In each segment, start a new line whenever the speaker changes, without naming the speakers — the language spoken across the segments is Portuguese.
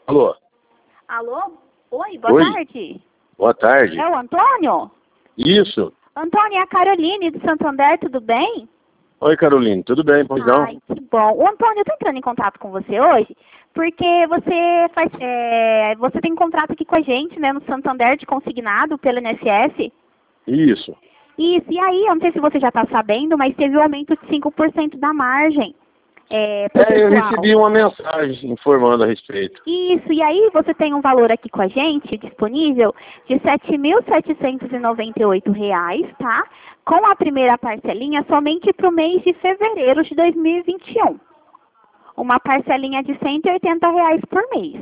Alô?
Alô? Oi, boa
Oi.
tarde.
Boa tarde.
É o Antônio?
Isso.
Antônio, é a Caroline do Santander, tudo bem?
Oi, Caroline. Tudo bem? Pois não?
Ai, que bom. O Antônio, eu tô entrando em contato com você hoje, porque você tem um contrato aqui com a gente, né, no Santander de consignado pelo INSS.
Isso.
Isso, e aí, eu não sei se você já está sabendo, mas teve um aumento de 5% da margem pro
Eu
pessoal.
recebi uma mensagem informando a respeito.
Isso, e aí você tem um valor aqui com a gente, disponível, de R$ 7.798, tá? Com a primeira parcelinha somente para o mês de fevereiro de 2021. Uma parcelinha de R$ 180 por mês.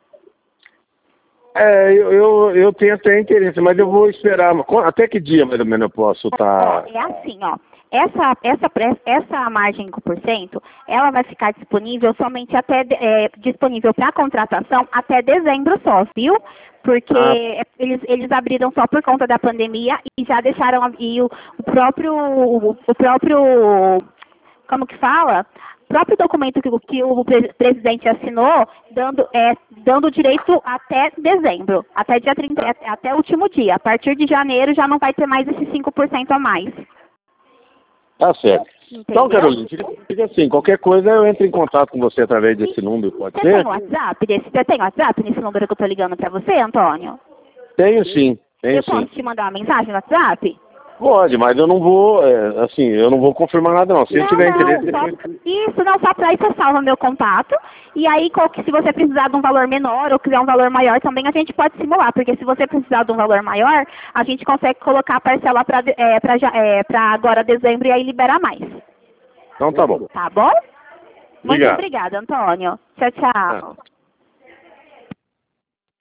Eu tenho até interesse, mas eu vou esperar. Até que dia, mais ou menos, eu posso estar...
É assim, ó. Essa margem de 5%, ela vai ficar disponível somente disponível para contratação até dezembro só, viu? Porque eles abriram só por conta da pandemia e já deixaram o próprio, como que fala? O próprio documento que o presidente assinou, dando direito até dezembro, até dia 30, até o último dia. A partir de janeiro já não vai ter mais esses 5% a mais.
Tá certo.
Entendeu?
Então, Caroline, fica assim, qualquer coisa eu entro em contato com você através desse número, pode ser?
Você tem WhatsApp nesse número que eu tô ligando pra você, Antônio?
Tenho sim, tenho
Eu posso
sim.
te mandar uma mensagem no WhatsApp?
Pode, mas eu não vou, eu não vou confirmar nada não. Se eu tiver interesse...
Só pra isso você salva meu contato. E aí, se você precisar de um valor menor ou quiser um valor maior também, a gente pode simular. Porque se você precisar de um valor maior, a gente consegue colocar a parcela pra agora dezembro e aí libera mais.
Então tá bom.
Tá bom? Muito
Obrigado.
obrigada, Antônio. Tchau, tchau.